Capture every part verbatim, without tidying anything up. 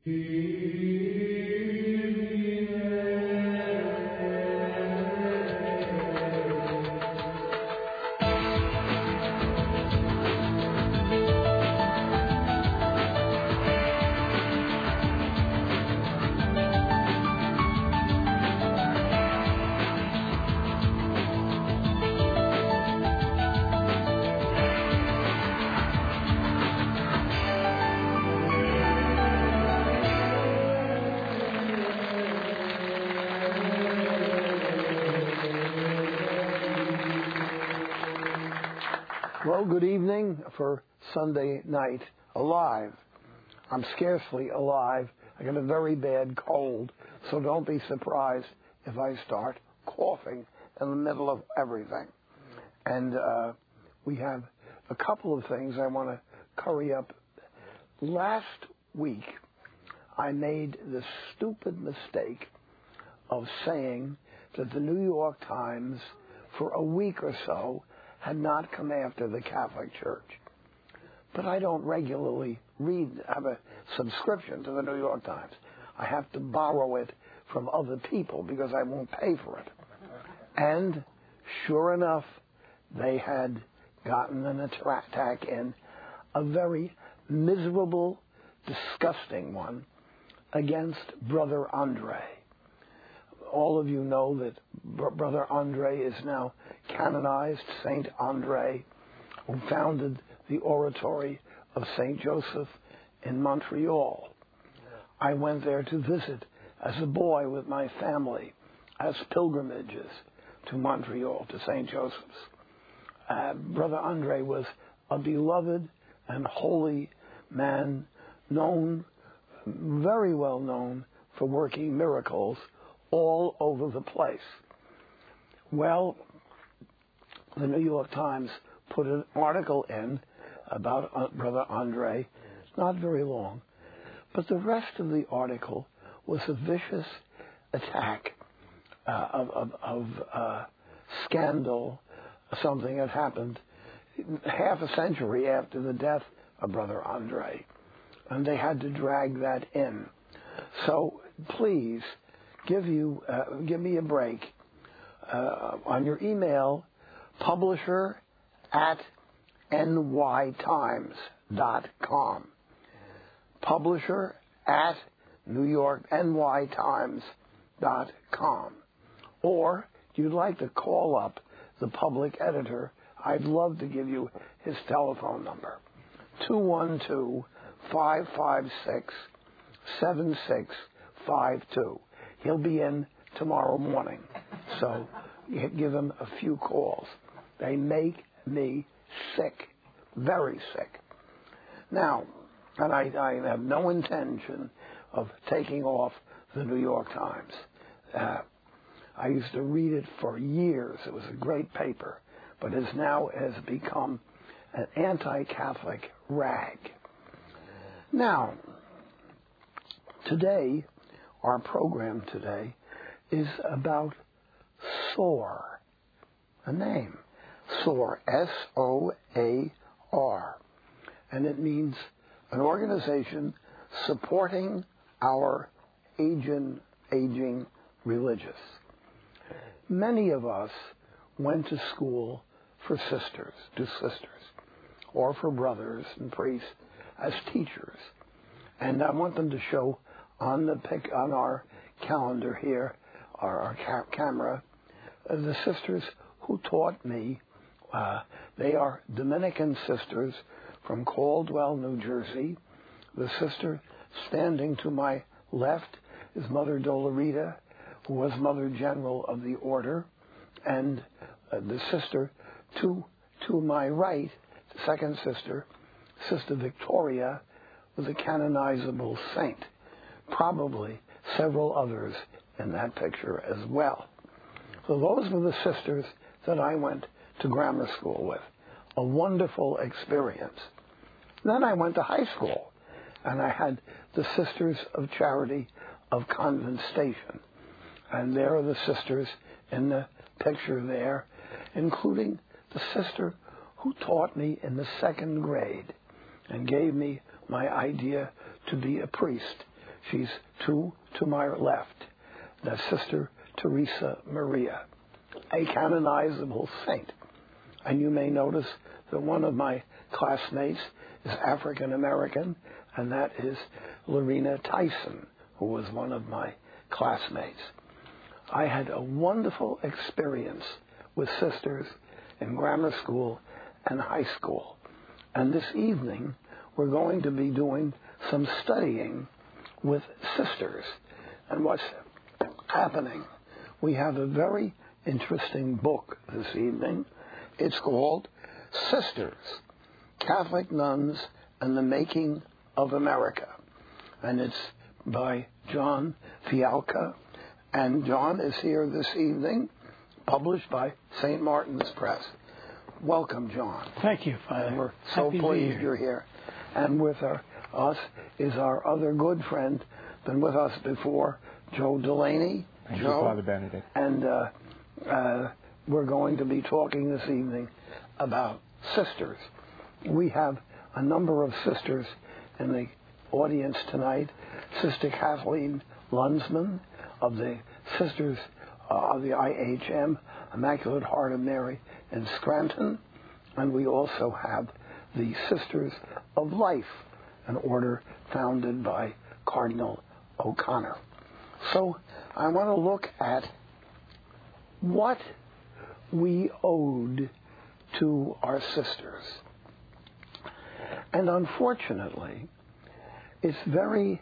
Well, good evening for Sunday night alive. I'm scarcely alive. I got a very bad cold, so don't be surprised if I start coughing in the middle of everything. And uh, we have a couple of things I want to curry up. Last week, I made the stupid mistake of saying that the New York Times, for a week or so, had not come after the Catholic Church. But I don't regularly read, have a subscription to the New York Times. I have to borrow it from other people because I won't pay for it. And sure enough, they had gotten an attack in, a very miserable, disgusting one, against Brother Andre. All of you know that Brother Andre is now canonized, Saint Andre, who founded the Oratory of Saint Joseph in Montreal. I went there to visit as a boy with my family as pilgrimages to Montreal, to Saint Joseph's. Uh, Brother Andre was a beloved and holy man, known, very well known for working miracles all over the place. Well, the New York Times put an article in about uh, Brother Andre, not very long, but the rest of the article was a vicious attack uh, of, of, of uh, scandal, something that happened half a century after the death of Brother Andre, and they had to drag that in. So please, give you uh, give me a break uh, on your email, publisher at n y times dot com. Publisher at New York N Y Times dot com. Or if you'd like to call up the public editor, I'd love to give you his telephone number, two one two, five five six, seven six five two. He'll be in tomorrow morning, so give him a few calls. They make me sick, very sick. Now, and I, I have no intention of taking off the New York Times. Uh, I used to read it for years. It was a great paper, but it now has become an anti-Catholic rag. Now, today, our program today is about SOAR, a name, SOAR, S O A R, and it means an organization supporting our aging, aging religious. Many of us went to school for sisters, to sisters, or for brothers and priests as teachers, and I want them to show on the pic, on our calendar here, our, our ca- camera, uh, the sisters who taught me. Uh, they are Dominican sisters from Caldwell, New Jersey. The sister standing to my left is Mother Dolorita, who was Mother General of the Order, and uh, the sister to to my right, the second sister, Sister Victoria, was a canonizable saint. Probably several others in that picture as well. So those were the sisters that I went to grammar school with. A wonderful experience. Then I went to high school, and I had the Sisters of Charity of Convent Station. And there are the sisters in the picture there, including the sister who taught me in the second grade and gave me my idea to be a priest. She's two to my left. That's Sister Teresa Maria, a canonizable saint. And you may notice that one of my classmates is African American, and that is Lorena Tyson, who was one of my classmates. I had a wonderful experience with sisters in grammar school and high school. And this evening, we're going to be doing some studying with sisters. And what's happening? We have a very interesting book this evening. It's called Sisters, Catholic Nuns and the Making of America. And it's by John Fialka. And John is here this evening, published by Saint Martin's Press. Welcome, John. Thank you, Father. And we're so Happy pleased here. you're here. And with our, us is our other good friend, been with us before, Joe Delaney. Thank Joe. you, Father Benedict. And uh, uh, we're going to be talking this evening about sisters. We have a number of sisters in the audience tonight. Sister Kathleen Lunsman of the Sisters uh, of the I H M, Immaculate Heart of Mary in Scranton. And we also have the Sisters of Life, an order founded by Cardinal O'Connor. So I want to look at what we owed to our sisters. And unfortunately, it's very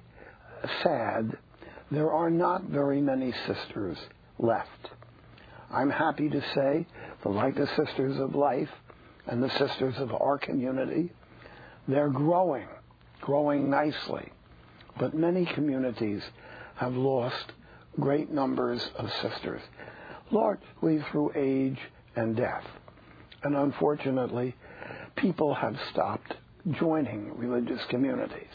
sad there are not very many sisters left. I'm happy to say that, like the Sisters of Life and the sisters of our community, they're growing, growing nicely. But many communities have lost great numbers of sisters, largely through age and death. And unfortunately, people have stopped joining religious communities.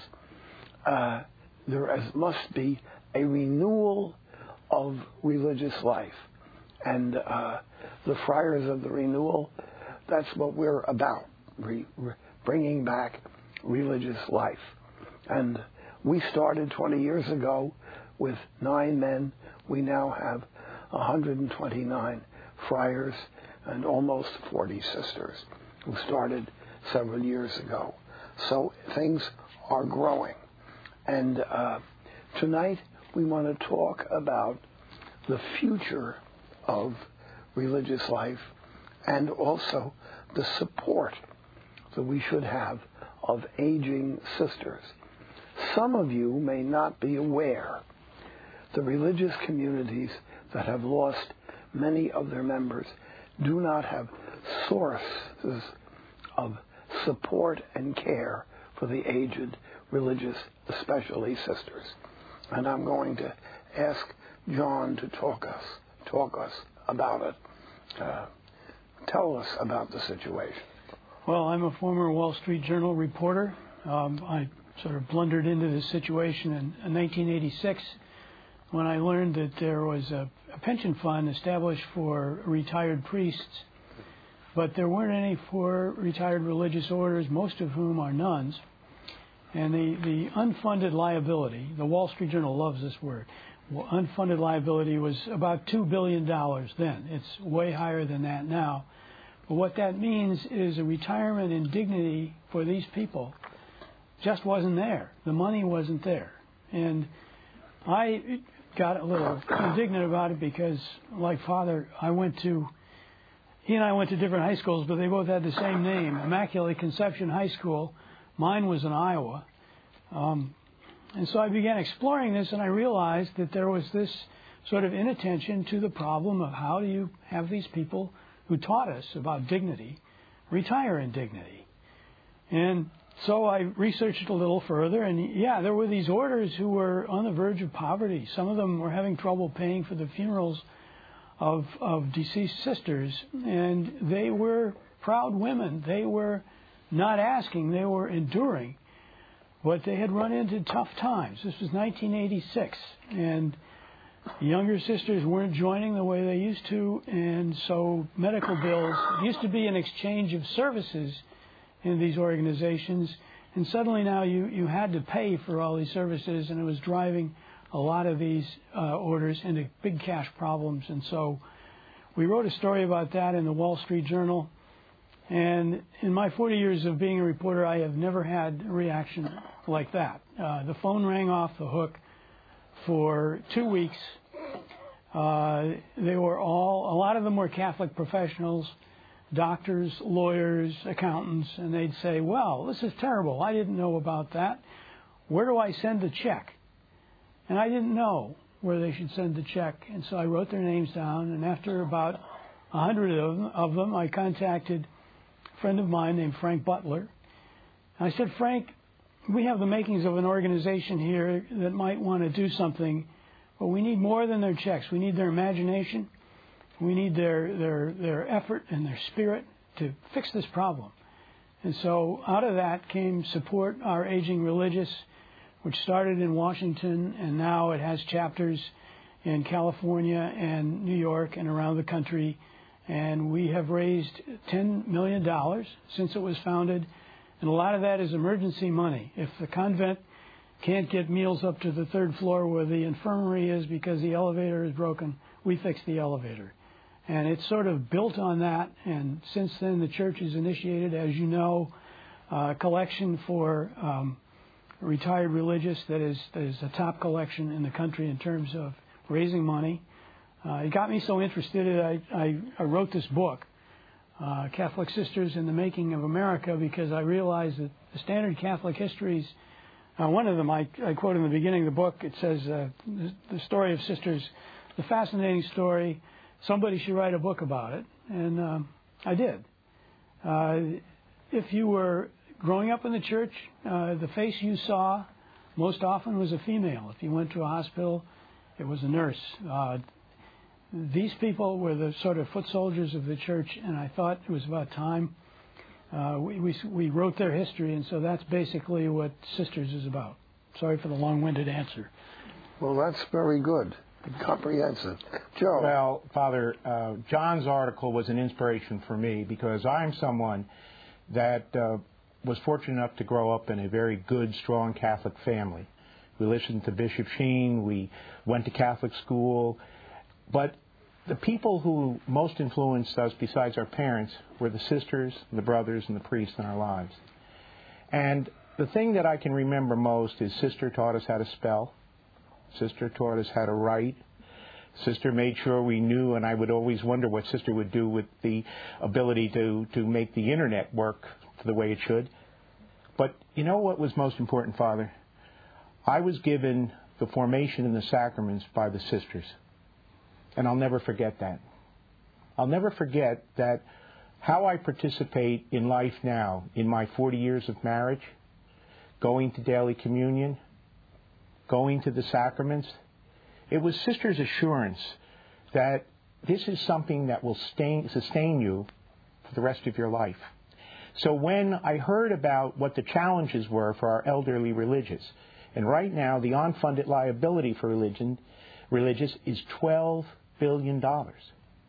Uh, there is, must be a renewal of religious life. And uh, the Friars of the Renewal, that's what we're about, re- re- bringing back religious life. And we started twenty years ago with nine men. We now have one hundred twenty-nine friars and almost forty sisters who started several years ago. So things are growing. And uh, tonight we want to talk about the future of religious life and also the support that we should have of aging sisters. Some of you may not be aware the religious communities that have lost many of their members do not have sources of support and care for the aged religious, especially sisters. And I'm going to ask John to talk us, talk us about it. Uh, tell us about the situation. Well, I'm a former Wall Street Journal reporter. Um, I sort of blundered into this situation in, in nineteen eighty-six when I learned that there was a, a pension fund established for retired priests, but there weren't any for retired religious orders, most of whom are nuns. And the, the unfunded liability, the Wall Street Journal loves this word, unfunded liability was about two billion dollars then. It's way higher than that now. But what that means is a retirement and dignity for these people just wasn't there. The money wasn't there. And I got a little indignant about it because, like Father, I went to, he and I went to different high schools, but they both had the same name, Immaculate Conception High School. Mine was in Iowa. Um, and so I began exploring this, and I realized that there was this sort of inattention to the problem of how do you have these people who taught us about dignity retire in dignity. And so I researched a little further, and yeah, there were these orders who were on the verge of poverty. Some of them were having trouble paying for the funerals of, of deceased sisters, and they were proud women. They were not asking, they were enduring. But they had run into tough times. This was nineteen eighty-six, and younger sisters weren't joining the way they used to, and so medical bills, it used to be an exchange of services in these organizations, And suddenly now you, you had to pay for all these services, and it was driving a lot of these uh, orders into big cash problems. And so we wrote a story about that in the Wall Street Journal. And in my forty years of being a reporter, I have never had a reaction like that. Uh, the phone rang off the hook for two weeks. Uh, they were all, a lot of them were Catholic professionals, doctors, lawyers, accountants, and they'd say, well, this is terrible. I didn't know about that. Where do I send the check? And I didn't know where they should send the check. And so I wrote their names down, and after about a hundred of them, of them, I contacted a friend of mine named Frank Butler. I said, Frank, we have the makings of an organization here that might want to do something, but we need more than their checks. We need their imagination. We need their, their, their effort and their spirit to fix this problem. And so out of that came Support Our Aging Religious, which started in Washington, and now it has chapters in California and New York and around the country. And we have raised ten million dollars since it was founded, and a lot of that is emergency money. If the convent can't get meals up to the third floor where the infirmary is because the elevator is broken, we fix the elevator. And it's sort of built on that, and since then the church has initiated, as you know, a collection for um, retired religious that is, that is a top collection in the country in terms of raising money. Uh, it got me so interested that I, I, I wrote this book, uh, Catholic Sisters in the Making of America, because I realized that the standard Catholic histories, uh, one of them I, I quote in the beginning of the book, it says, uh, the, the story of sisters, the fascinating story, somebody should write a book about it, and um, I did. Uh, if you were growing up in the church, uh, the face you saw most often was a female. If you went to a hospital, it was a nurse. Uh, these people were the sort of foot soldiers of the church, and I thought it was about time. Uh, we, we, we wrote their history, and so that's basically what Sisters is about. Sorry for the long-winded answer. Well, that's very good. Comprehensive. Joe. Well, Father, uh, John's article was an inspiration for me because I'm someone that uh, was fortunate enough to grow up in a very good, strong Catholic family. We listened to Bishop Sheen. We went to Catholic school. But the people who most influenced us, besides our parents, were the sisters, the brothers, and the priests in our lives. And the thing that I can remember most is Sister taught us how to spell. Sister taught us how to write. Sister made sure we knew, and I would always wonder what Sister would do with the ability to, to make the Internet work the way it should. But you know what was most important, Father? I was given the formation in the sacraments by the sisters. And I'll never forget that. I'll never forget that how I participate in life now, in my forty years of marriage, going to daily communion, going to the sacraments, it was Sister's assurance that this is something that will sustain, sustain you for the rest of your life. So when I heard about what the challenges were for our elderly religious, and right now the unfunded liability for religion, religious is twelve billion dollars.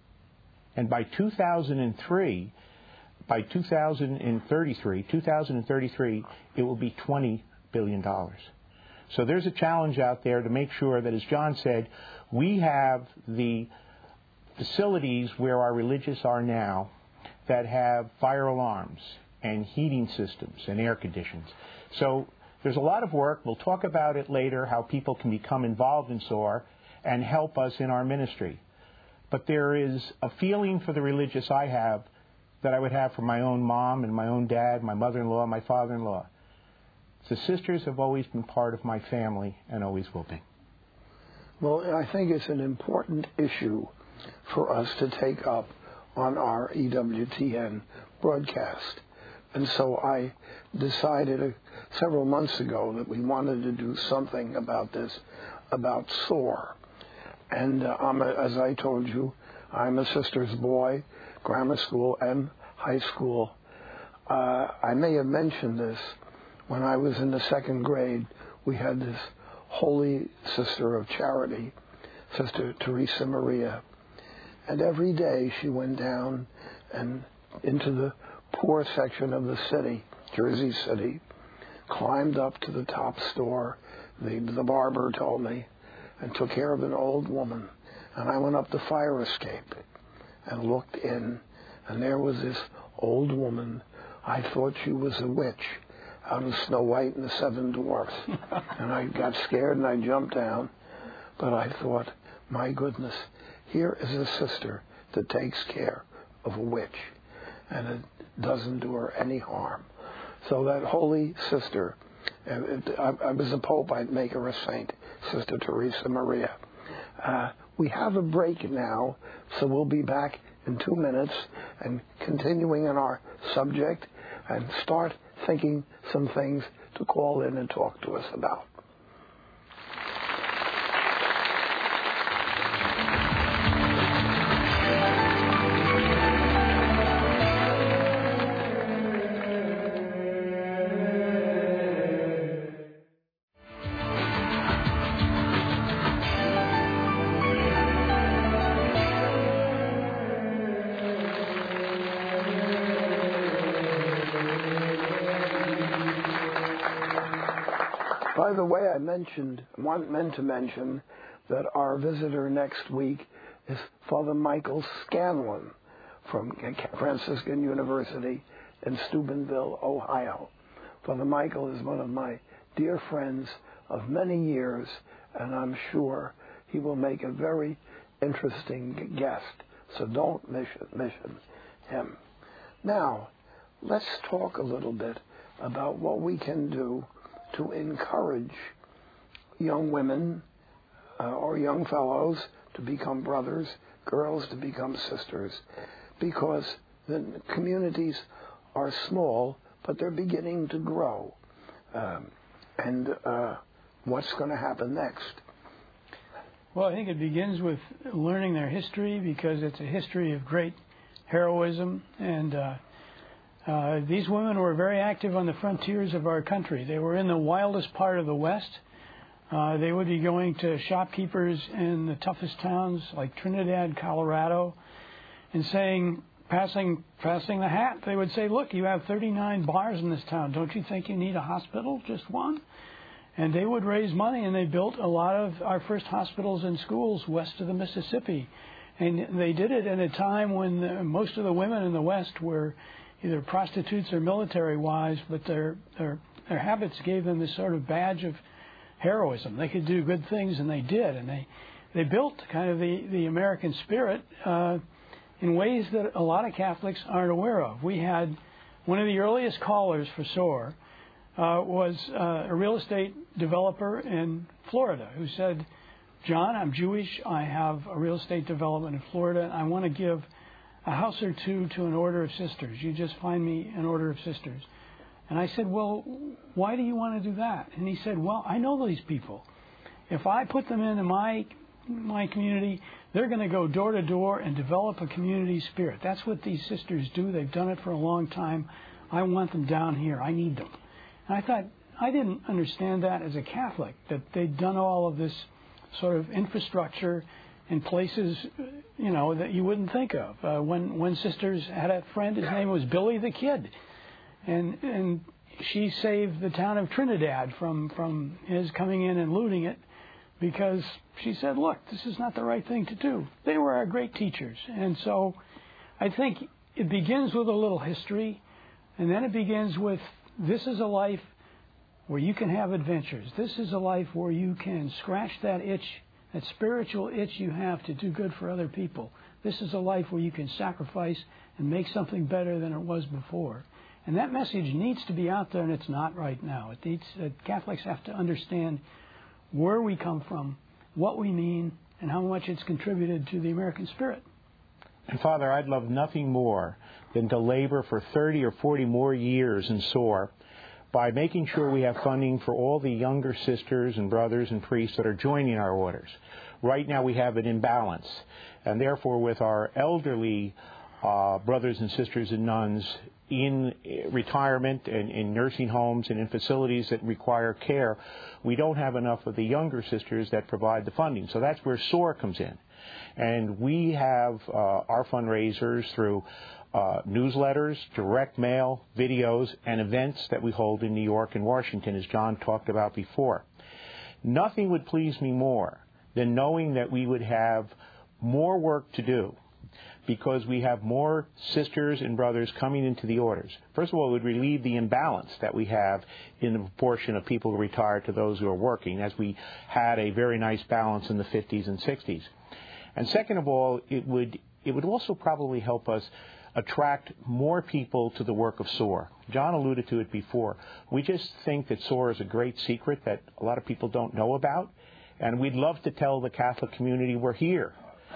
And by two thousand three, by two thousand thirty-three, two thousand thirty-three, it will be twenty billion dollars. So there's a challenge out there to make sure that, as John said, we have the facilities where our religious are now that have fire alarms and heating systems and air conditions. So there's a lot of work. We'll talk about it later, how people can become involved in S O A R and help us in our ministry. But there is a feeling for the religious I have that I would have for my own mom and my own dad, my mother-in-law, my father-in-law. The sisters have always been part of my family and always will be. Well, I think it's an important issue for us to take up on our E W T N broadcast. And so I decided uh, several months ago that we wanted to do something about this, about S O A R. And uh, I'm a, as I told you, I'm a sister's boy, grammar school and high school. Uh, I may have mentioned this. When I was in the second grade, we had this holy sister of charity, Sister Teresa Maria. And every day she went down and into the poor section of the city, Jersey City, climbed up to the top store, the, the barber told me, and took care of an old woman. And I went up the fire escape and looked in, and there was this old woman. I thought she was a witch out of Snow White and the Seven Dwarfs. And I got scared and I jumped down. But I thought, my goodness, here is a sister that takes care of a witch, and it doesn't do her any harm. So that holy sister, if I was a pope, I'd make her a saint, Sister Teresa Maria. Uh, we have a break now, so we'll be back in two minutes and continuing in our subject and start thinking some things to call in and talk to us about. By the way, I mentioned, want meant to mention that our visitor next week is Father Michael Scanlon from Franciscan University in Steubenville, Ohio. Father Michael is one of my dear friends of many years, and I'm sure he will make a very interesting guest, so don't miss, miss him. Now, let's talk a little bit about what we can do to encourage young women uh, or young fellows to become brothers, girls to become sisters, because the communities are small, but they're beginning to grow. Um, and uh, what's going to happen next? Well, I think it begins with learning their history, because it's a history of great heroism, and uh, Uh, these women were very active on the frontiers of our country. They were in the wildest part of the West. Uh, they would be going to shopkeepers in the toughest towns like Trinidad, Colorado, and saying, passing, passing the hat. They would say, "Look, you have thirty-nine bars in this town. Don't you think you need a hospital? Just one?" And they would raise money, and they built a lot of our first hospitals and schools west of the Mississippi. And they did it in a time when the, most of the women in the West were either prostitutes or military wives, but their, their their habits gave them this sort of badge of heroism. They could do good things, and they did. And they, they built kind of the, the American spirit uh, in ways that a lot of Catholics aren't aware of. We had one of the earliest callers for S O A R uh, was uh, a real estate developer in Florida who said, "John, I'm Jewish. I have a real estate development in Florida. I want to give a house or two to an order of sisters. You just find me an order of sisters." And I said, "Well, why do you want to do that?" And he said, "Well, I know these people. If I put them into my my community, they're going to go door to door and develop a community spirit. That's what these sisters do. They've done it for a long time. I want them down here. I need them." And I thought, I didn't understand that as a Catholic, that they'd done all of this sort of infrastructure in places, you know, that you wouldn't think of. Uh, when when sisters had a friend, his name was Billy the Kid, and and she saved the town of Trinidad from from his coming in and looting it, because she said, "Look, this is not the right thing to do." They were our great teachers, and so I think it begins with a little history, and then it begins with, this is a life where you can have adventures. This is a life where you can scratch that itch, that spiritual itch you have to do good for other people. This is a life where you can sacrifice and make something better than it was before. And that message needs to be out there, and it's not right now. It needs, uh, Catholics have to understand where we come from, what we mean, and how much it's contributed to the American spirit. And Father, I'd love nothing more than to labor for thirty or forty more years in S O A R by making sure we have funding for all the younger sisters and brothers and priests that are joining our orders. Right now we have an imbalance, and therefore with our elderly uh, brothers and sisters and nuns in retirement and in nursing homes and in facilities that require care, we don't have enough of the younger sisters that provide the funding. So that's where S O A R comes in. And we have uh, our fundraisers through uh, newsletters, direct mail, videos, and events that we hold in New York and Washington, as John talked about before. Nothing would please me more than knowing that we would have more work to do because we have more sisters and brothers coming into the orders. First of all, it would relieve the imbalance that we have in the proportion of people who retire to those who are working, as we had a very nice balance in the fifties and sixties. And second of all, it would it would also probably help us attract more people to the work of S O A R. John alluded to it before. We just think that S O A R is a great secret that a lot of people don't know about, and we'd love to tell the Catholic community we're here.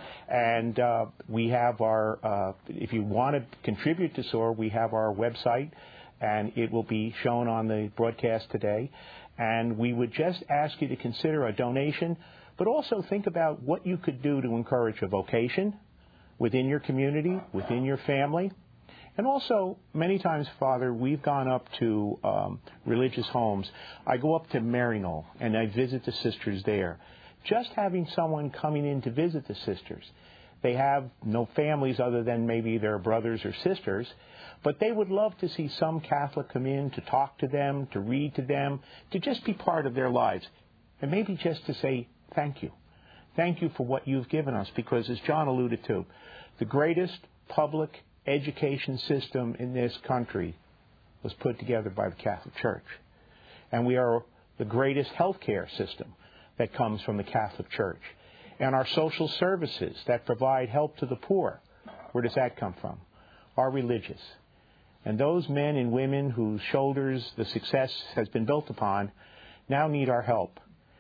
And uh, we have our, uh, if you want to contribute to S O A R, we have our website, and it will be shown on the broadcast today. And we would just ask you to consider a donation, but also think about what you could do to encourage a vocation within your community, within your family. And also, many times, Father, we've gone up to um, religious homes. I go up to Maryknoll, and I visit the sisters there. Just having someone coming in to visit the sisters. They have no families other than maybe their brothers or sisters, but they would love to see some Catholic come in to talk to them, to read to them, to just be part of their lives, and maybe just to say thank you. Thank you for what you've given us, because as John alluded to, the greatest public education system in this country was put together by the Catholic Church. And we are the greatest healthcare system that comes from the Catholic Church. And our social services that provide help to the poor, where does that come from? Our religious. And those men and women whose shoulders the success has been built upon now need our help.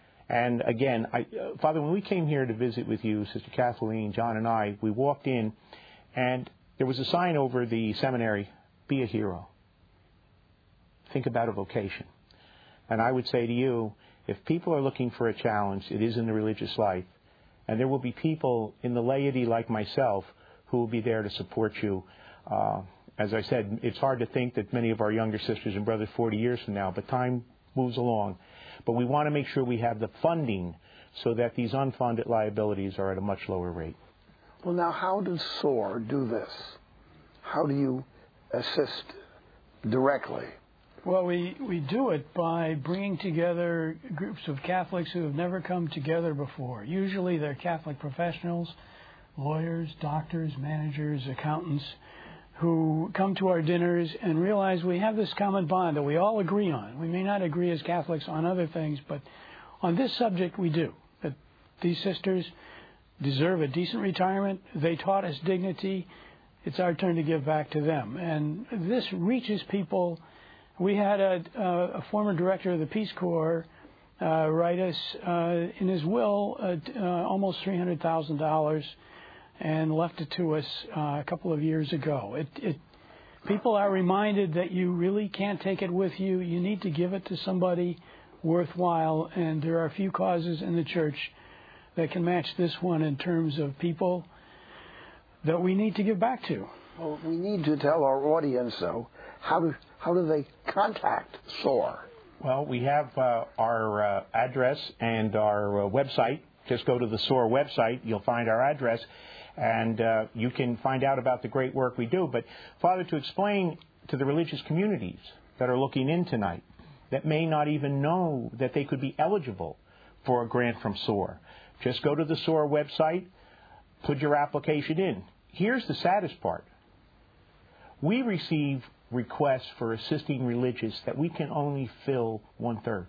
And again, I, uh, Father, when we came here to visit with you, Sister Kathleen, John and I, we walked in, and there was a sign over the seminary, be a hero. Think about a vocation. And I would say to you, if people are looking for a challenge, it is in the religious life. And there will be people in the laity like myself who will be there to support you. Uh, as I said, it's hard to think that many of our younger sisters and brothers forty years from now, but time moves along. But we want to make sure we have the funding so that these unfunded liabilities are at a much lower rate. Well, now, how does S O A R do this? How do you assist directly? Well, we, we do it by bringing together groups of Catholics who have never come together before. Usually they're Catholic professionals, lawyers, doctors, managers, accountants, who come to our dinners and realize we have this common bond that we all agree on. We may not agree as Catholics on other things, but on this subject we do. That these sisters deserve a decent retirement. They taught us dignity. It's our turn to give back to them. And this reaches people. We had a, a former director of the Peace Corps uh, write us uh, in his will uh, uh, almost three hundred thousand dollars and left it to us uh, a couple of years ago. It, it, people are reminded that you really can't take it with you. You need to give it to somebody worthwhile, and there are a few causes in the church that can match this one in terms of people that we need to give back to. Well, we need to tell our audience, though, how do, how do they contact S O A R? Well, we have uh, our uh, address and our uh, website. Just go to the S O A R website. You'll find our address, and uh, you can find out about the great work we do. But, Father, to explain to the religious communities that are looking in tonight that may not even know that they could be eligible for a grant from S O A R, just go to the S O A R website, put your application in. Here's the saddest part. We receive requests for assisting religious that we can only fill one-third.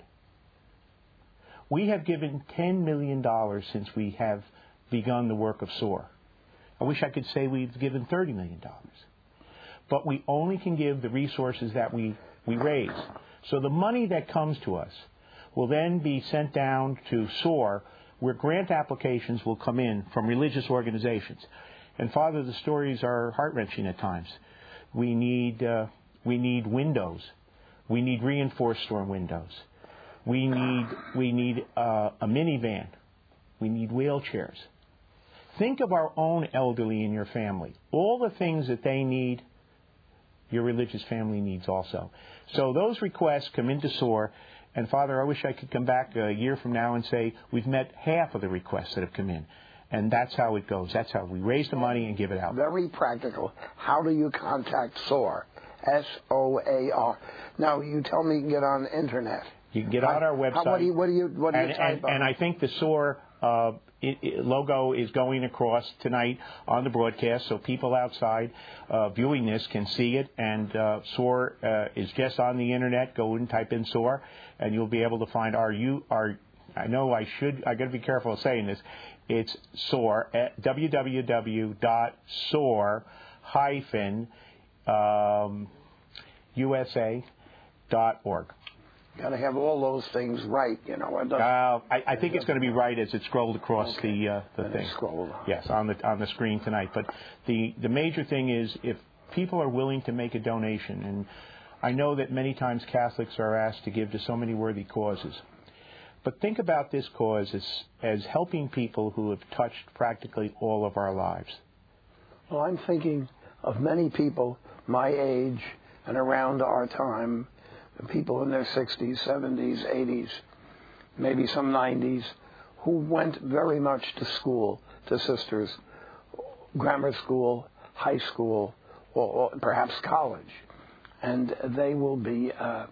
We have given ten million dollars since we have begun the work of S O A R. I wish I could say we've given thirty million dollars. But we only can give the resources that we, we raise. So the money that comes to us will then be sent down to S O A R, where grant applications will come in from religious organizations. And, Father, the stories are heart-wrenching at times. We need uh, we need windows. We need reinforced storm windows. We need we need uh, a minivan. We need wheelchairs. Think of our own elderly in your family. All the things that they need, your religious family needs also. So those requests come into S O A R. And, Father, I wish I could come back a year from now and say we've met half of the requests that have come in. And that's how it goes. That's how we raise the money and give it out. Very practical. How do you contact S O A R? S O A R. Now, you tell me you can get on the internet. You can get on our website. How, what do you, what do you, what do you and, type and, on? and I think the S O A R uh, it, it logo is going across tonight on the broadcast, so people outside uh, viewing this can see it. And uh, S O A R uh, is just on the internet. Go and type in S O A R, and you'll be able to find our you our. I know I should. I got to be careful of saying this. It's S O A R at w w w dot S O A R hyphen U S A dot org. Got to have all those things right, you know. It uh, I, I think it's going to be right as it scrolled across okay. the uh, the and thing. Scrolled on. Yes, on the on the screen tonight. But the the major thing is if people are willing to make a donation, and I know that many times Catholics are asked to give to so many worthy causes. But think about this cause as, as helping people who have touched practically all of our lives. Well, I'm thinking of many people my age and around our time, people in their sixties, seventies, eighties, maybe some nineties, who went very much to school, to sisters, grammar school, high school, or, or perhaps college. And they will be, uh,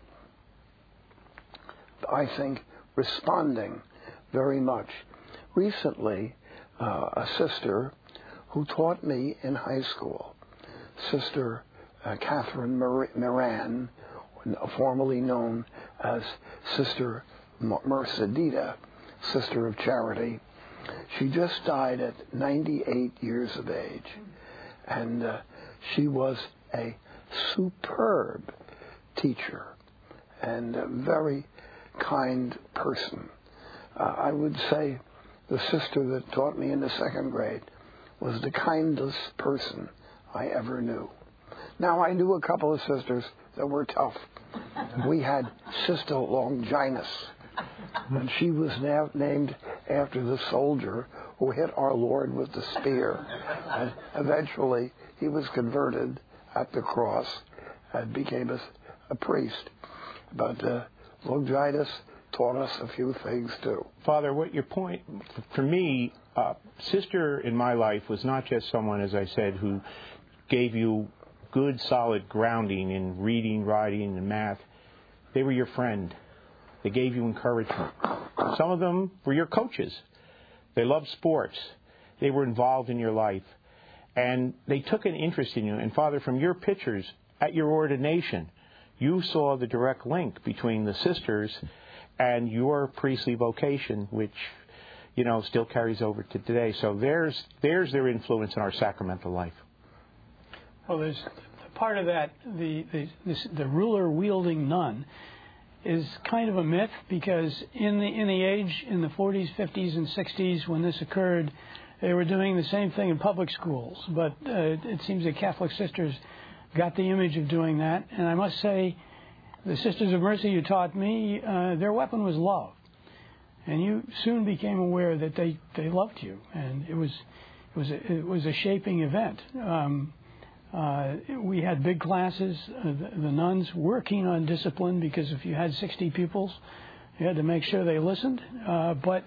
I think, responding very much. Recently, uh, a sister who taught me in high school, Sister uh, Catherine Mar- Moran, formerly known as Sister Mercedita, Sister of Charity. She just died at ninety-eight years of age, and uh, she was a superb teacher and a very kind person. Uh, I would say the sister that taught me in the second grade was the kindest person I ever knew. Now, I knew a couple of sisters that were tough. We had Sister Longinus, and she was na- named after the soldier who hit our Lord with the spear. And eventually, he was converted at the cross and became a, a priest. But uh, Longinus taught us a few things, too. Father, what your point, for me, uh, sister in my life was not just someone, as I said, who gave you good, solid grounding in reading, writing, and math. They were your friend. They gave you encouragement. Some of them were your coaches. They loved sports. They were involved in your life. And they took an interest in you. And, Father, from your pictures at your ordination, you saw the direct link between the sisters and your priestly vocation, which, you know, still carries over to today. So there's there's their influence in our sacramental life. Well, there's part of that, the the, this, the ruler-wielding nun is kind of a myth, because in the in the age, in the forties, fifties, and sixties, when this occurred, they were doing the same thing in public schools. But uh, it seems that Catholic sisters got the image of doing that. And I must say, the Sisters of Mercy you taught me, uh, their weapon was love. And you soon became aware that they, they loved you. And it was it was a, it was a shaping event. Um, uh, we had big classes. Uh, the, the nuns were keen on discipline, because if you had sixty pupils, you had to make sure they listened. Uh, but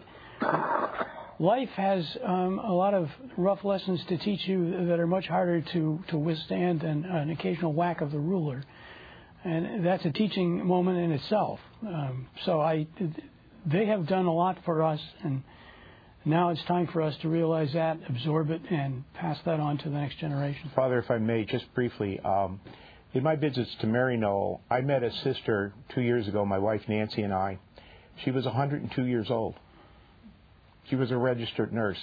life has um, a lot of rough lessons to teach you that are much harder to, to withstand than an occasional whack of the ruler. And that's a teaching moment in itself. Um, so I, they have done a lot for us, and now it's time for us to realize that, absorb it, and pass that on to the next generation. Father, if I may, just briefly, um, in my visits to Maryknoll, I met a sister two years ago, my wife Nancy and I. She was one hundred two years old. She was a registered nurse.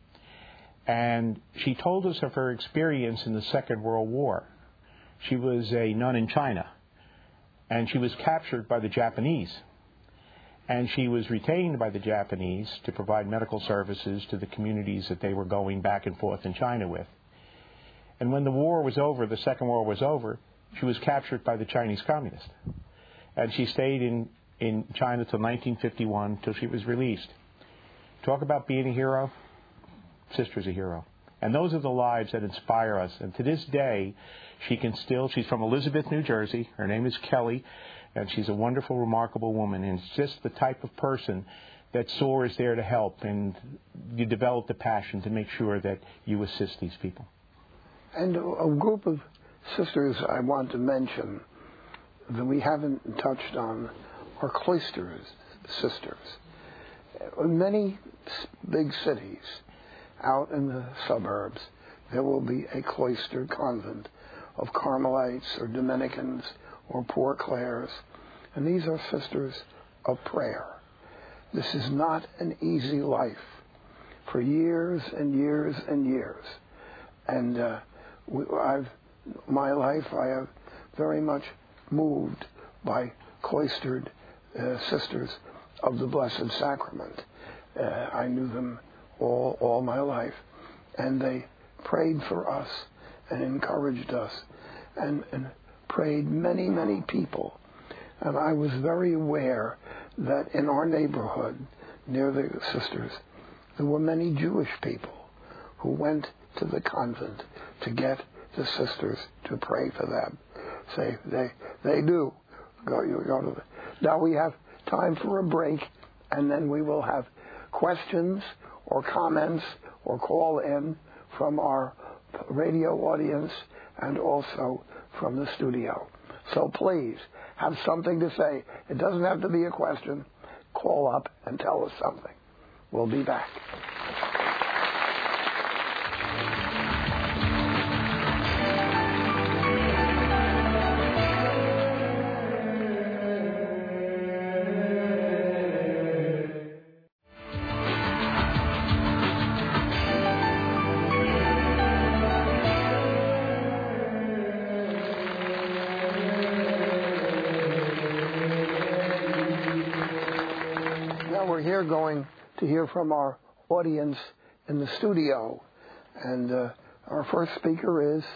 And she told us of her experience in the Second World War. She was a nun in China, and she was captured by the Japanese. And she was retained by the Japanese to provide medical services to the communities that they were going back and forth in China with. And when the war was over, the Second War was over, she was captured by the Chinese communists. And she stayed in, in China till nineteen fifty-one, till she was released. Talk about being a hero. Sister's a hero. And those are the lives that inspire us. And to this day, she can still, she's from Elizabeth, New Jersey. Her name is Kelly. And she's a wonderful, remarkable woman. And it's just the type of person that S O A R is there to help. And you developed the passion to make sure that you assist these people. And a group of sisters I want to mention that we haven't touched on are cloister sisters. In many big cities out in the suburbs, there will be a cloistered convent of Carmelites or Dominicans or Poor Clares, and these are sisters of prayer. This is not an easy life for years and years and years. And uh, I've, my life, I have very much moved by cloistered uh, sisters of the Blessed Sacrament. Uh, I knew them all, all my life, and they prayed for us and encouraged us and, and prayed many, many people. And I was very aware that in our neighborhood, near the sisters, there were many Jewish people who went to the convent to get the sisters to pray for them. Say, they they do. Go, you go to the... Now we have time for a break, and then we will have questions or comments or call in from our radio audience and also from the studio. So please, have something to say. It doesn't have to be a question. Call up and tell us something. We'll be back. We're going to hear from our audience in the studio. And uh, our first speaker is...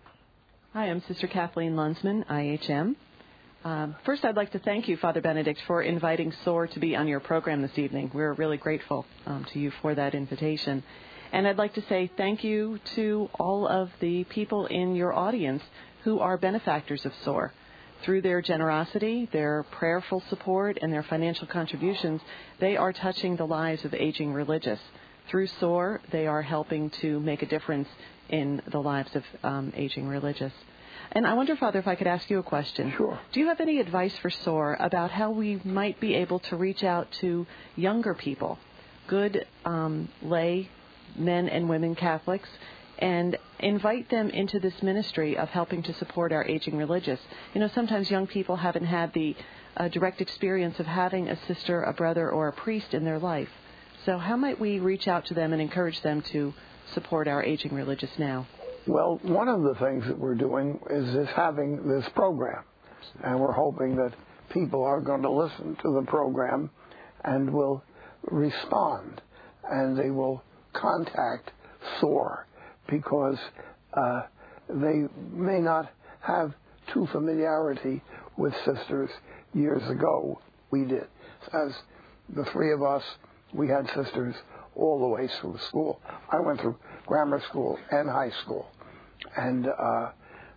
Hi, I'm Sister Kathleen Lunsman, I H M. Uh, first, I'd like to thank you, Father Benedict, for inviting S O A R to be on your program this evening. We're really grateful um, to you for that invitation. And I'd like to say thank you to all of the people in your audience who are benefactors of S O A R. Through their generosity, their prayerful support, and their financial contributions, they are touching the lives of aging religious. Through S O A R, they are helping to make a difference in the lives of um, aging religious. And I wonder, Father, if I could ask you a question. Sure. Do you have any advice for S O A R about how we might be able to reach out to younger people, good um, lay men and women Catholics, and invite them into this ministry of helping to support our aging religious? You know, sometimes young people haven't had the uh, direct experience of having a sister, a brother, or a priest in their life. So how might we reach out to them and encourage them to support our aging religious now? Well, one of the things that we're doing is this, having this program. And we're hoping that people are going to listen to the program and will respond. And they will contact S O A R, because uh, they may not have true familiarity with sisters. Years ago, we did. As the three of us, we had sisters all the way through school. I went through grammar school and high school. And uh,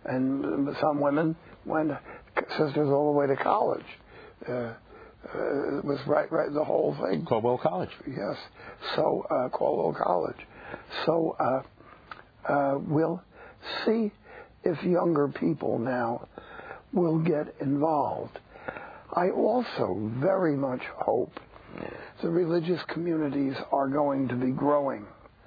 and some women went sisters all the way to college. Uh, uh, it was right, right, the whole thing. Caldwell College. Yes. So, uh, Caldwell College. So, uh, Uh, we'll see if younger people now will get involved. I also very much hope the religious communities are going to be growing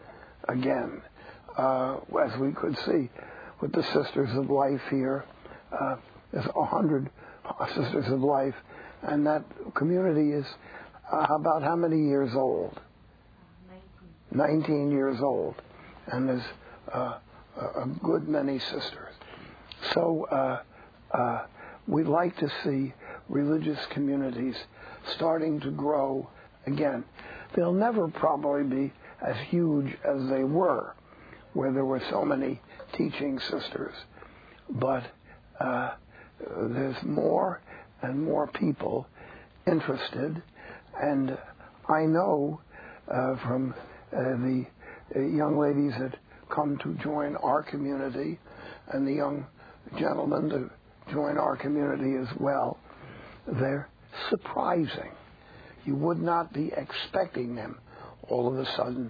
again, uh, as we could see with the Sisters of Life here. Uh, there's a hundred Sisters of Life, and that community is uh, about how many years old? Nineteen. Nineteen years old, and there's Uh, a good many sisters. So uh, uh, we'd like to see religious communities starting to grow again. They'll never probably be as huge as they were, where there were so many teaching sisters. But uh, there's more and more people interested. And I know uh, from uh, the uh, young ladies that come to join our community, and the young gentlemen to join our community as well. They're surprising. You would not be expecting them all of a sudden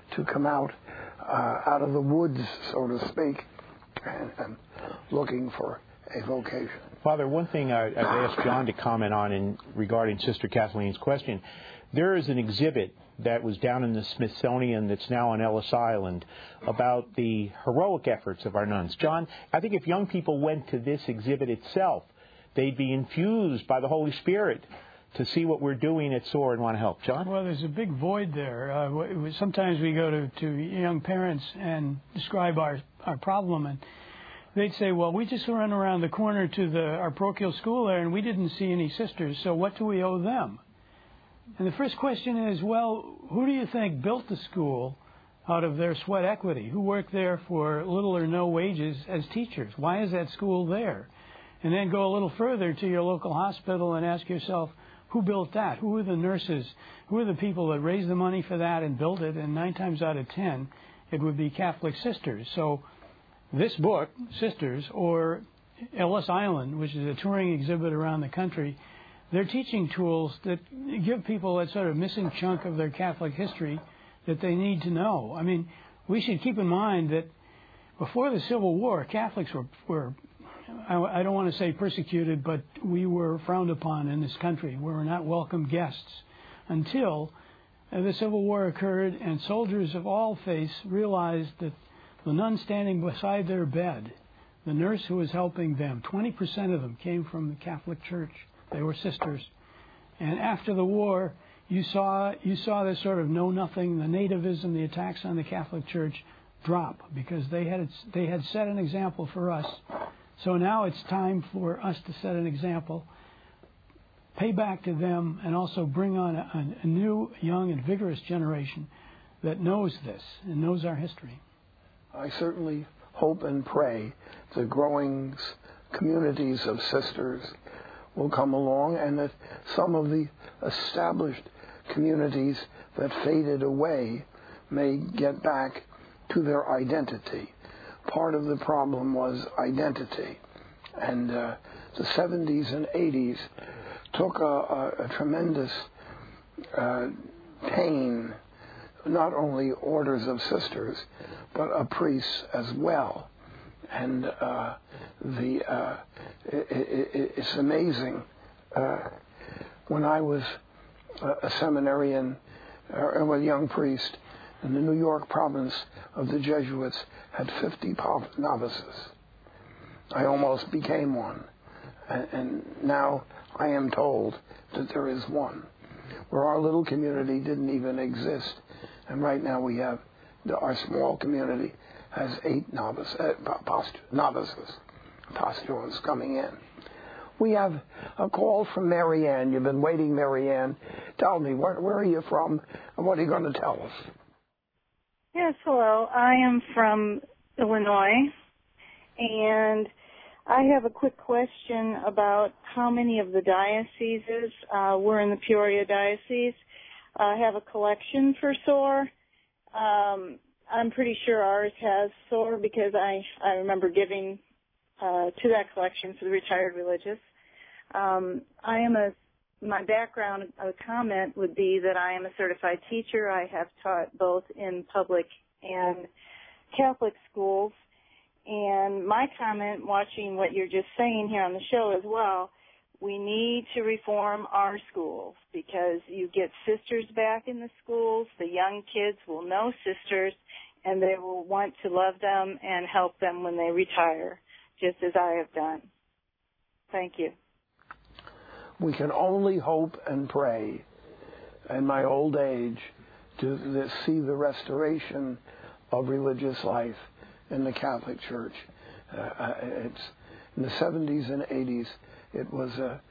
to come out uh, out of the woods, so to speak, and, and looking for a vocation. Father, one thing I, I've asked John to comment on in regarding Sister Kathleen's question, there is an exhibit that was down in the Smithsonian that's now on Ellis Island about the heroic efforts of our nuns. John, I think if young people went to this exhibit itself, they'd be infused by the Holy Spirit to see what we're doing at S O A R and want to help. John? Well, there's a big void there. Uh, sometimes we go to, to young parents and describe our, our problem, and they'd say, well, we just ran around the corner to the, our parochial school there, and we didn't see any sisters, so what do we owe them? And the first question is, well, who do you think built the school out of their sweat equity? Who worked there for little or no wages as teachers? Why is that school there? And then go a little further to your local hospital and ask yourself, who built that? Who are the nurses? Who are the people that raised the money for that and built it? And nine times out of ten, it would be Catholic sisters. So this book, Sisters, or Ellis Island, which is a touring exhibit around the country, they're teaching tools that give people that sort of missing chunk of their Catholic history that they need to know. I mean, we should keep in mind that before the Civil War, Catholics were, were I don't want to say persecuted, but we were frowned upon in this country. We were not welcome guests until the Civil War occurred and soldiers of all faiths realized that the nun standing beside their bed, the nurse who was helping them, twenty percent of them came from the Catholic Church. They were sisters. And after the war, you saw you saw this sort of know-nothing, the nativism, the attacks on the Catholic Church drop because they had they had set an example for us. So now it's time for us to set an example, pay back to them, and also bring on a, a new, young, and vigorous generation that knows this and knows our history. I certainly hope and pray the growing communities of sisters will come along and that some of the established communities that faded away may get back to their identity. Part of the problem was identity. And uh, the seventies and eighties took a, a, a tremendous uh, pain, not only orders of sisters, but a priest as well. And uh, the uh, it, it, it's amazing. Uh, when I was a, a seminarian, uh, a young priest, in the New York province of the Jesuits had fifty novices. I almost became one. And, and now I am told that there is one, where our little community didn't even exist. And right now we have, the, our small community has eight novice, uh, post, novices, postulants coming in. We have a call from Marianne. You've been waiting, Marianne. Tell me, where, where are you from, and what are you going to tell us? Yes, hello. I am from Illinois, and I have a quick question about how many of the dioceses, uh, we're in the Peoria Diocese, uh, have a collection for S O A R. Um, I'm pretty sure ours has S O A R because I, I remember giving uh, to that collection for the retired religious. Um, I am a My background, a comment would be that I am a certified teacher. I have taught both in public and Catholic schools. And my comment, watching what you're just saying here on the show as well, we need to reform our schools because you get sisters back in the schools. The young kids will know sisters, and they will want to love them and help them when they retire, just as I have done. Thank you. We can only hope and pray in my old age to see the restoration of religious life in the Catholic Church. Uh, it's in the seventies and eighties, it was a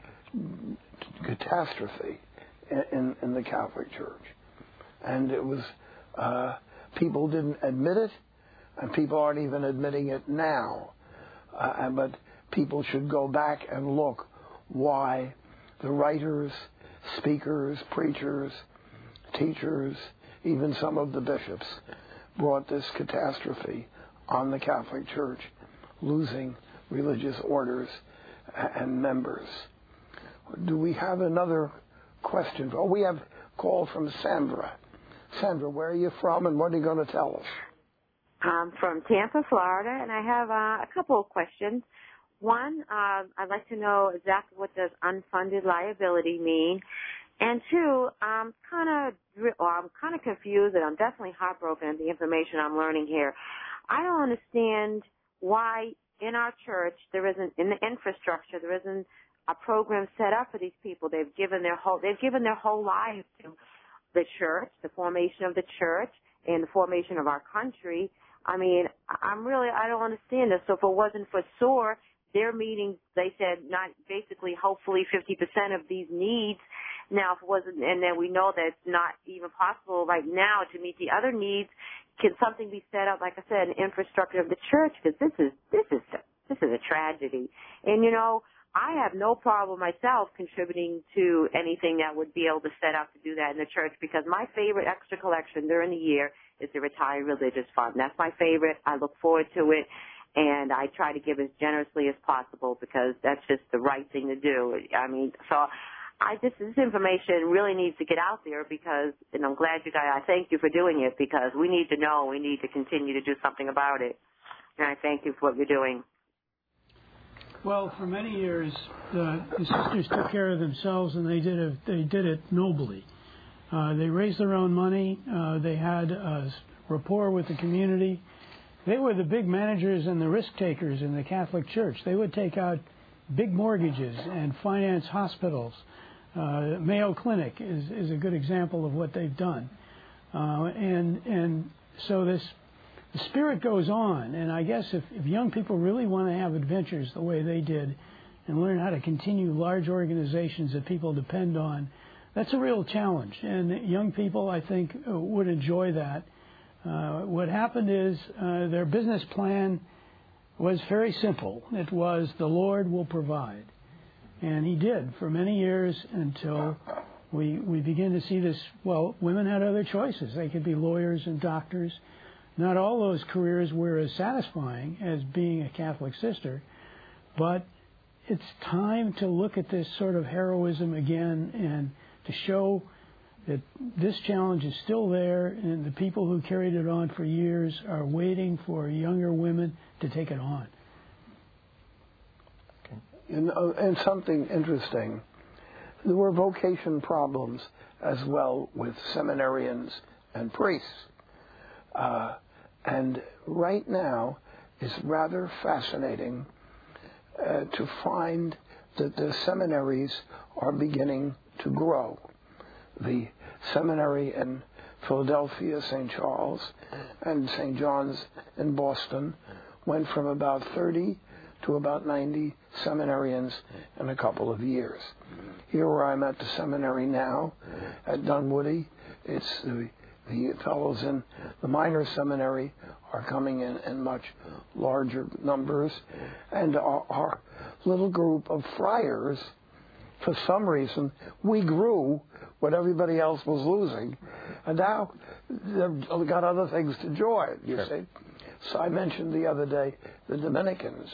catastrophe in, in, in the Catholic Church. And it was, uh, people didn't admit it, and people aren't even admitting it now. Uh, but people should go back and look why the writers, speakers, preachers, teachers, even some of the bishops brought this catastrophe on the Catholic Church, losing religious orders and members. Do we have another question? Oh, we have a call from Sandra. Sandra, where are you from and what are you going to tell us? I'm from Tampa, Florida, and I have uh, a couple of questions. One, uh, I'd like to know exactly what does unfunded liability mean, and two, I'm kind of, well, I'm kind of confused, and I'm definitely heartbroken at the information I'm learning here. I don't understand why in our church there isn't, in the infrastructure, there isn't a program set up for these people. They've given their whole, they've given their whole lives to the church, the formation of the church, and the formation of our country. I mean, I'm really, I don't understand this. So if it wasn't for S O A R, their meetings, they said not basically, hopefully fifty percent of these needs. Now, if it wasn't, and then we know that it's not even possible right now to meet the other needs, can something be set up, like I said, an infrastructure of the church? Because this is, this is, this is a tragedy. And, you know, I have no problem myself contributing to anything that would be able to set up to do that in the church, because my favorite extra collection during the year is the Retired Religious Fund. That's my favorite. I look forward to it, and I try to give as generously as possible because that's just the right thing to do. I mean, so I just, this information really needs to get out there because, and I'm glad you guys, I thank you for doing it because we need to know, we need to continue to do something about it. And I thank you for what you're doing. Well, for many years, the, the sisters took care of themselves, and they did it, they did it nobly. Uh, they raised their own money. Uh, they had a rapport with the community. They were the big managers and the risk takers in the Catholic Church. They would take out big mortgages and finance hospitals. Uh, Mayo Clinic is, is a good example of what they've done. Uh, and and so this the spirit goes on. And I guess if, if young people really want to have adventures the way they did and learn how to continue large organizations that people depend on, that's a real challenge. And young people, I think, would enjoy that. Uh, what happened is uh, their business plan was very simple. It was the Lord will provide. And he did for many years until we we begin to see this. Well, women had other choices. They could be lawyers and doctors. Not all those careers were as satisfying as being a Catholic sister. But it's time to look at this sort of heroism again and to show that this challenge is still there, and the people who carried it on for years are waiting for younger women to take it on. You know, and something interesting, there were vocation problems as well with seminarians and priests. Uh, and right now, it's rather fascinating uh, to find that the seminaries are beginning to grow. The seminary in Philadelphia, Saint Charles, and Saint John's in Boston went from about thirty to about ninety seminarians in a couple of years. Here where I'm at the seminary now, at Dunwoody, it's the, the fellows in the minor seminary are coming in in much larger numbers, and our, our little group of friars, for some reason, we grew what everybody else was losing, and now they've got other things to join, you sure. see. So I mentioned the other day the Dominicans,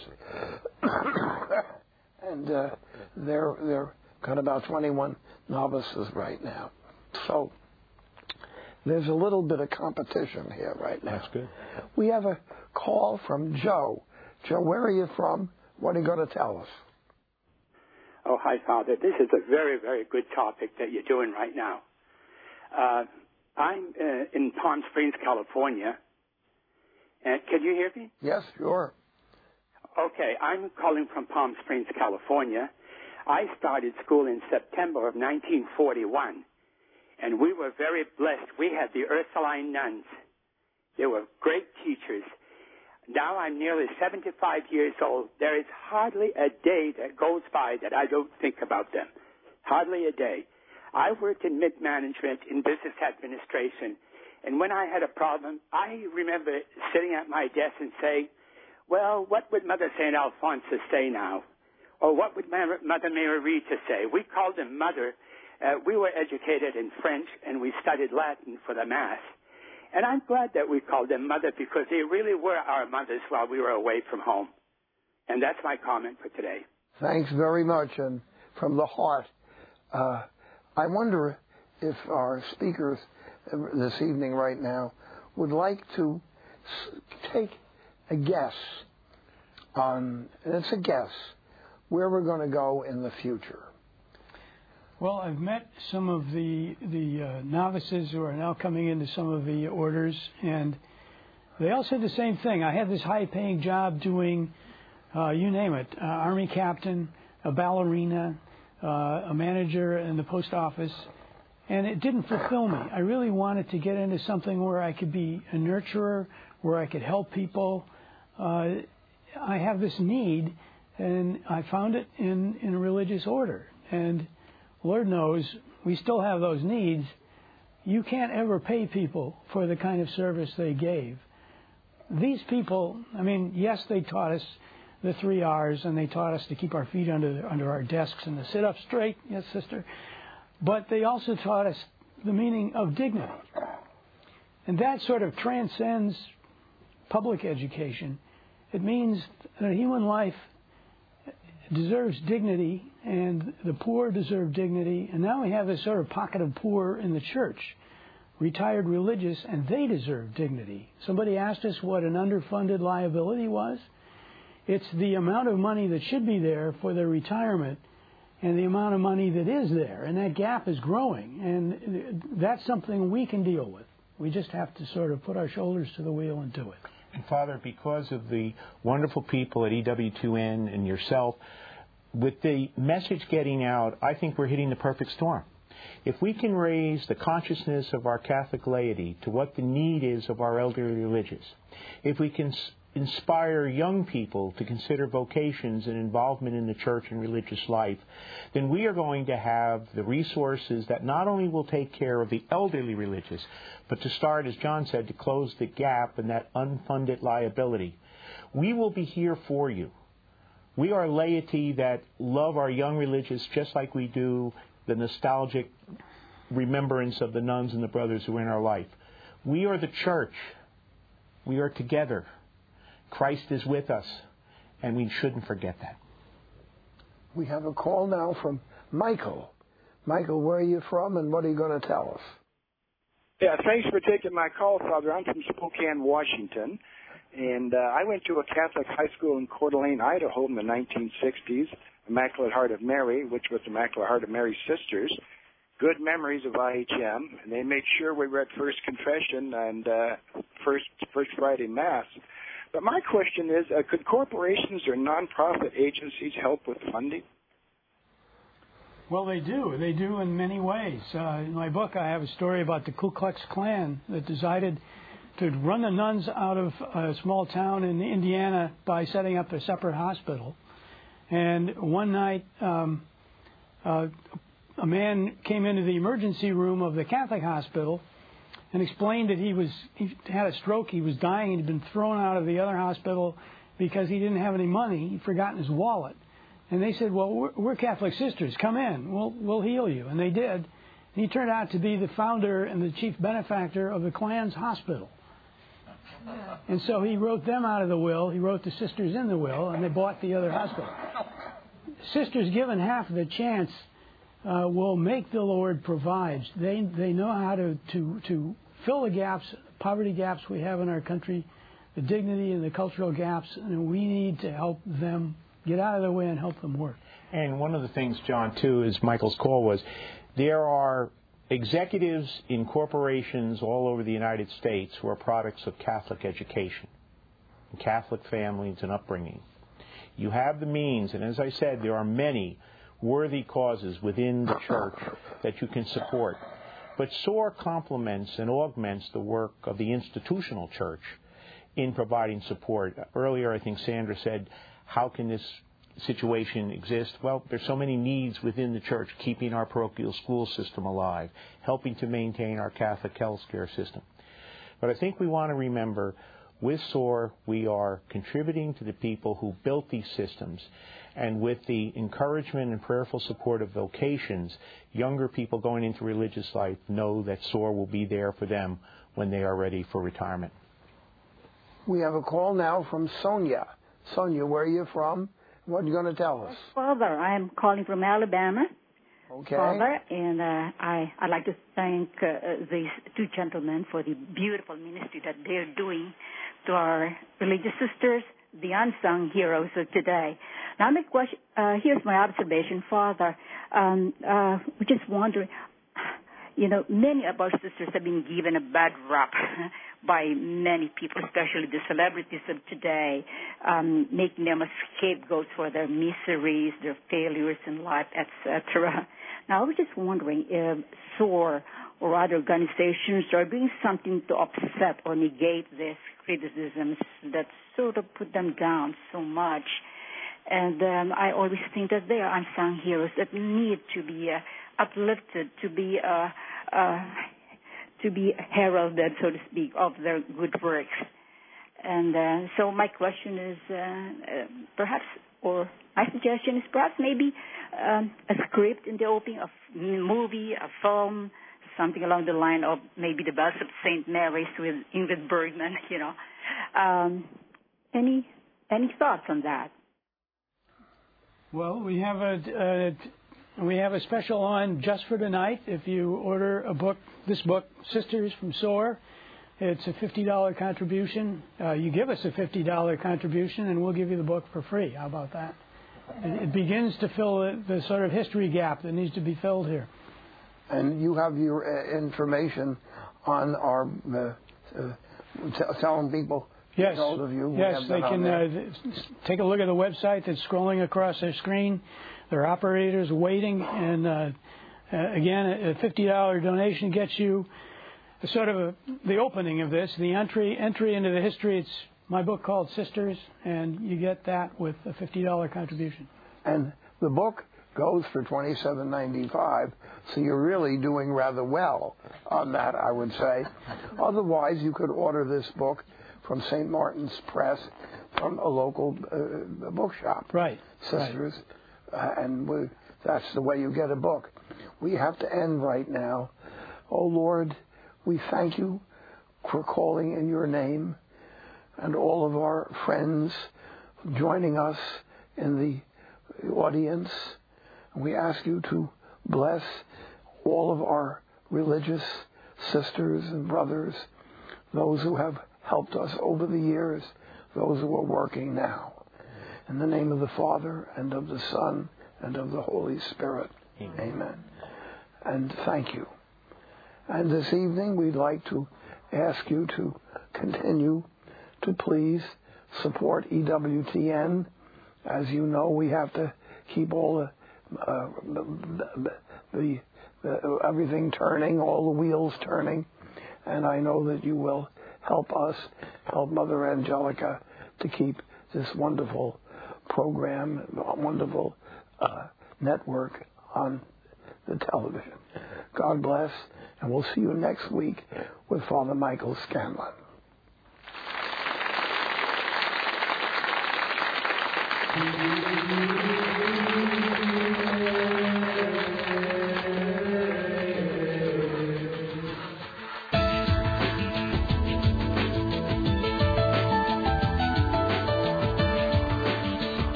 and uh, they're they're got about twenty-one novices right now. So there's a little bit of competition here right now. That's good. We have a call from Joe. Joe, where are you from? What are you going to tell us? Oh, hi, Father. This is a very, very good topic that you're doing right now. Uh, I'm uh, in Palm Springs, California. And can you hear me? Yes, sure. Okay, I'm calling from Palm Springs, California. I started school in September of nineteen forty-one, and we were very blessed. We had the Ursuline nuns. They were great teachers. Now I'm nearly seventy-five years old. There is hardly a day that goes by that I don't think about them. Hardly a day. I worked in mid-management in business administration, and when I had a problem, I remember sitting at my desk and saying, well, what would Mother Saint Alphonsus say now? Or what would Mother Mary Rita say? We called them Mother. Uh, we were educated in French, and we studied Latin for the Mass. And I'm glad that we called them Mother because they really were our mothers while we were away from home. And that's my comment for today. Thanks very much, and from the heart. Uh, I wonder if our speakers this evening right now would like to take a guess on, and it's a guess, where we're going to go in the future. Well, I've met some of the the uh, novices who are now coming into some of the orders, and they all said the same thing. I had this high-paying job doing, uh, you name it, uh, Army captain, a ballerina, uh, a manager in the post office, and it didn't fulfill me. I really wanted to get into something where I could be a nurturer, where I could help people. Uh, I have this need, and I found it in, in a religious order. And Lord knows we still have those needs. You can't ever pay people for the kind of service they gave. These people, I mean, yes, they taught us the three R's, and they taught us to keep our feet under under our desks and to sit up straight, yes, sister. But they also taught us the meaning of dignity. And that sort of transcends public education. It means that human life deserves dignity, and the poor deserve dignity. And now we have this sort of pocket of poor in the church, retired religious, and they deserve dignity. Somebody asked us what an underfunded liability was. It's the amount of money that should be there for their retirement and the amount of money that is there. And that gap is growing. And that's something we can deal with. We just have to sort of put our shoulders to the wheel and do it. And Father, because of the wonderful people at E W two N and yourself, with the message getting out, I think we're hitting the perfect storm. If we can raise the consciousness of our Catholic laity to what the need is of our elderly religious, if we can inspire young people to consider vocations and involvement in the church and religious life, then we are going to have the resources that not only will take care of the elderly religious, but to start, as John said, to close the gap in that unfunded liability. We will be here for you. We are laity that love our young religious just like we do the nostalgic remembrance of the nuns and the brothers who were in our life. We are the church. We are together. Christ is with us, and we shouldn't forget that. We have a call now from Michael. Michael, where are you from, and what are you going to tell us? Yeah, thanks for taking my call, Father. I'm from Spokane, Washington, and uh, I went to a Catholic high school in Coeur d'Alene, Idaho in the nineteen sixties, Immaculate Heart of Mary, which was Immaculate Heart of Mary Sisters. Good memories of I H M, and they made sure we read First Confession and uh, First First Friday Mass. But my question is, uh, could corporations or nonprofit agencies help with funding? Well, they do. They do in many ways. Uh, in my book, I have a story about the Ku Klux Klan that decided to run the nuns out of a small town in Indiana by setting up a separate hospital. And one night, um, uh, a man came into the emergency room of the Catholic hospital and explained that he was he had a stroke, he was dying, and he'd been thrown out of the other hospital because he didn't have any money. He'd forgotten his wallet. And they said, well, we're, we're Catholic sisters. Come in. We'll, we'll heal you. And they did. And he turned out to be the founder and the chief benefactor of the Klan's hospital. And so he wrote them out of the will. He wrote the sisters in the will, and they bought the other hospital. Sisters given half the chance uh, will make the Lord provides. They they know how to, to, to fill the gaps, poverty gaps we have in our country, the dignity and the cultural gaps, and we need to help them get out of their way and help them work. And one of the things, John, too, is Michael's call was there are executives in corporations all over the United States who are products of Catholic education, and Catholic families and upbringing. You have the means, and as I said, there are many worthy causes within the church that you can support. But S O A R complements and augments the work of the institutional church in providing support. Earlier, I think Sandra said, how can this situation exist? Well, there's so many needs within the church, keeping our parochial school system alive, helping to maintain our Catholic health care system. But I think we want to remember, with S O A R, we are contributing to the people who built these systems, and with the encouragement and prayerful support of vocations, younger people going into religious life know that S O A R will be there for them when they are ready for retirement. We have a call now from Sonia. Sonia, where are you from? What are you going to tell us? Father, I'm calling from Alabama. Okay. Father, and uh, I, I'd like to thank uh, these two gentlemen for the beautiful ministry that they're doing to our religious sisters, the unsung heroes of today. Now, my question, uh, here's my observation, Father. Um, uh, we're just wondering, you know, many of our sisters have been given a bad rap by many people, especially the celebrities of today, um, making them as scapegoats for their miseries, their failures in life, et cetera. Now, I was just wondering if S O A R or other organizations are doing something to upset or negate these criticisms that sort of put them down so much. And um, I always think that they are unsung heroes that need to be uh, uplifted, to be uh, uh, to be heralded, so to speak, of their good works. And uh, so my question is, uh, uh, perhaps, or my suggestion is perhaps maybe um, a script in the opening, a movie, a film, something along the line of maybe The Bells of Saint Mary's with Ingrid Bergman, you know. Um, any any thoughts on that? Well, we have a, a we have a special on just for tonight. If you order a book, this book, Sisters from S O A R, it's a fifty dollars contribution. Uh, you give us a fifty dollars contribution, and we'll give you the book for free. How about that? It, it begins to fill the, the sort of history gap that needs to be filled here. And you have your uh, information on our uh, uh, t- telling people. Yes, Of you yes, they can uh, take a look at the website that's scrolling across their screen. There are operators waiting, and uh, uh, again, a fifty dollars donation gets you a sort of a, the opening of this, the entry entry into the history. It's my book called Sisters, and you get that with a fifty dollars contribution. And the book goes for twenty-seven ninety-five, so you're really doing rather well on that, I would say. Otherwise, you could order this book from Saint Martin's Press, from a local uh, bookshop. Right. Sisters. Right. Uh, and we, that's the way you get a book. We have to end right now. Oh, Lord, we thank you for calling in your name and all of our friends joining us in the audience. We ask you to bless all of our religious sisters and brothers, those who have helped us over the years, those who are working now. In the name of the Father, and of the Son, and of the Holy Spirit. Amen. Amen. And thank you. And this evening we'd like to ask you to continue to please support E W T N. As you know, we have to keep all the, uh, the, the, the everything turning, all the wheels turning. And I know that you will help us, help Mother Angelica to keep this wonderful program, wonderful uh, network on the television. God bless, and we'll see you next week with Father Michael Scanlon. Thank you.